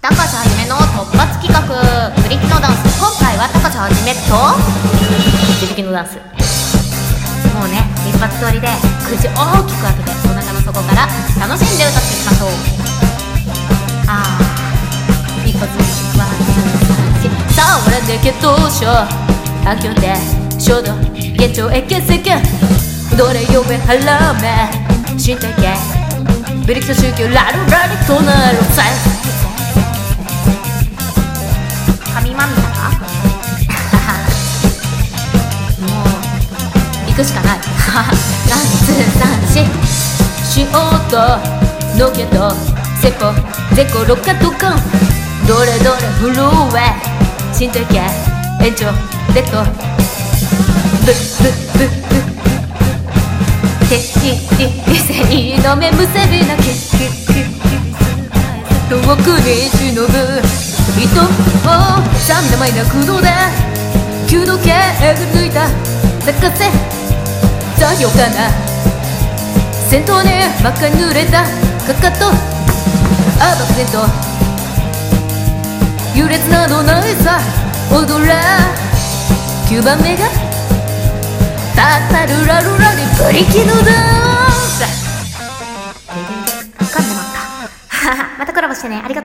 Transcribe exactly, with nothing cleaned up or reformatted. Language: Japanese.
高橋はじめの突発企画ブリキのダンス。今回は高橋はじめとブリキのダンス。もうね、一発撮りで口大きく開けてお腹の底から楽しんで歌っていきましょう。あー一発ワンツーさんしさあ俺でけどうしようあきょてしょどげちょえけせけどれ呼べはらめ身体系ブリキと宗教ラルラリとなるぜ神まみだかもう行くしかないワンツーさんししようとのけとせこぜころかとかどれどれ震え身体系延長レッドブブブブてし理性の目むせびなき遠くに忍ぶ人を三名前な空洞で弓道系えぐり抜いた咲かせさよかな先頭に真っ赤に濡れたかかとあ漠然と優劣などないさ踊れきゅうばんめがタッタルラルラリブリキのダンス噛んでまったまたコラボしてねありがとう。